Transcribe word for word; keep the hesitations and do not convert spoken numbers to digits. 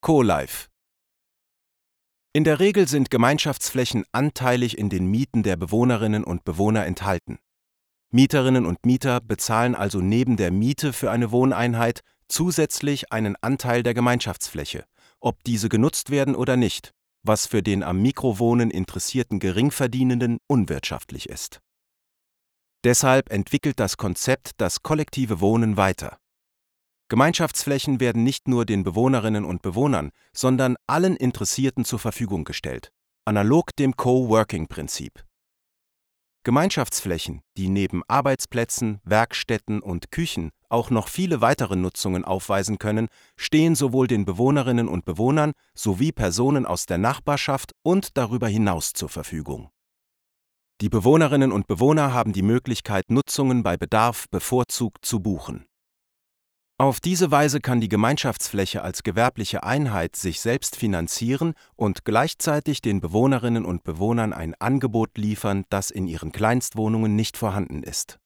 CoLife. In der Regel sind Gemeinschaftsflächen anteilig in den Mieten der Bewohnerinnen und Bewohner enthalten. Mieterinnen und Mieter bezahlen also neben der Miete für eine Wohneinheit zusätzlich einen Anteil der Gemeinschaftsfläche, ob diese genutzt werden oder nicht, was für den am Mikrowohnen interessierten Geringverdienenden unwirtschaftlich ist. Deshalb entwickelt das Konzept das kollektive Wohnen weiter. Gemeinschaftsflächen werden nicht nur den Bewohnerinnen und Bewohnern, sondern allen Interessierten zur Verfügung gestellt, analog dem Coworking-Prinzip. Gemeinschaftsflächen, die neben Arbeitsplätzen, Werkstätten und Küchen auch noch viele weitere Nutzungen aufweisen können, stehen sowohl den Bewohnerinnen und Bewohnern sowie Personen aus der Nachbarschaft und darüber hinaus zur Verfügung. Die Bewohnerinnen und Bewohner haben die Möglichkeit, Nutzungen bei Bedarf bevorzugt zu buchen. Auf diese Weise kann die Gemeinschaftsfläche als gewerbliche Einheit sich selbst finanzieren und gleichzeitig den Bewohnerinnen und Bewohnern ein Angebot liefern, das in ihren Kleinstwohnungen nicht vorhanden ist.